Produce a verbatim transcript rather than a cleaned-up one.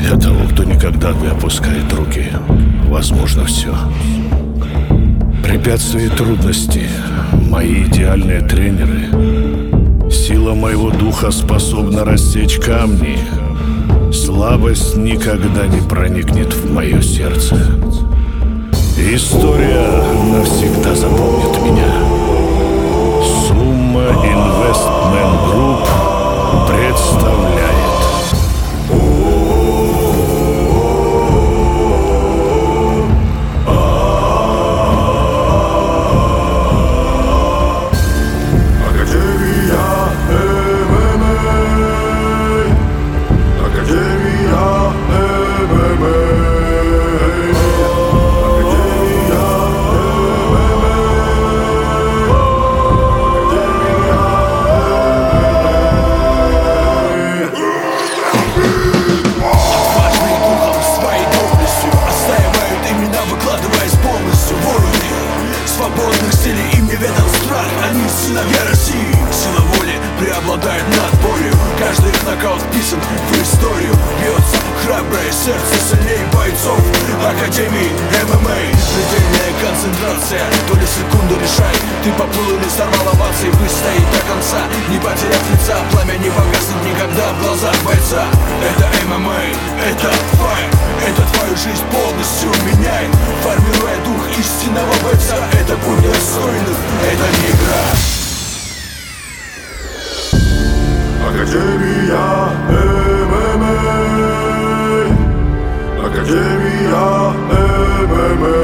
Для того, кто никогда не опускает руки, возможно все. Препятствия и трудности — мои идеальные тренеры. Сила моего духа способна рассечь камни. Слабость никогда не проникнет в мое сердце. История навсегда запомнит меня. Summa Investment Group представляет. Свободных стилей им не ведал страх. Они сыновья России. Сила воли преобладает над болью. Каждый их нокаут вписан в историю. Бьется храброе сердце сильнее бойцов Академии эм эм а. Предельная концентрация, доли секунды решай. Ты поплыл или сорвал овации, выстоит до конца. Не потеряв лица, пламя не погаснет никогда в глазах бойца. Это эм эм а, это файт. Это твою жизнь полностью меняет, формируя дух истинного бойца. Это путь достойных, это не игра. Академия эм эм а. Академия эм эм а.